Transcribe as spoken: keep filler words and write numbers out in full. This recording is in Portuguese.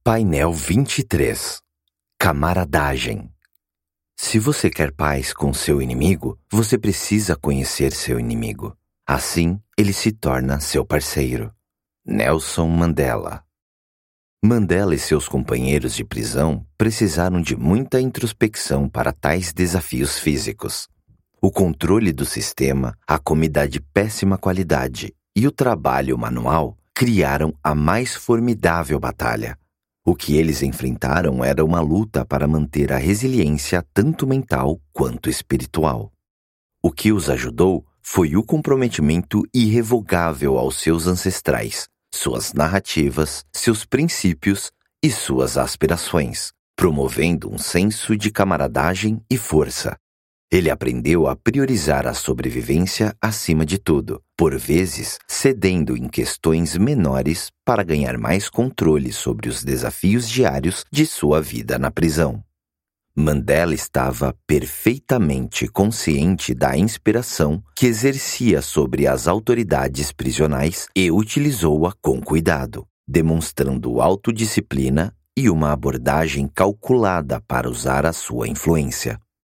Painel vinte e três. Camaradagem. Se você quer paz com seu inimigo, você precisa conhecer seu inimigo. Assim, ele se torna seu parceiro. Nelson Mandela. Mandela e seus companheiros de prisão precisaram de muita introspecção para tais desafios físicos. O controle do sistema, a comida de péssima qualidade e o trabalho manual criaram a mais formidável batalha. O que eles enfrentaram era uma luta para manter a resiliência tanto mental quanto espiritual. O que os ajudou foi o comprometimento irrevogável aos seus ancestrais, suas narrativas, seus princípios e suas aspirações, promovendo um senso de camaradagem e força. Ele aprendeu a priorizar a sobrevivência acima de tudo, por vezes cedendo em questões menores para ganhar mais controle sobre os desafios diários de sua vida na prisão. Mandela estava perfeitamente consciente da inspiração que exercia sobre as autoridades prisionais e utilizou-a com cuidado, demonstrando autodisciplina e uma abordagem calculada para usar a sua influência.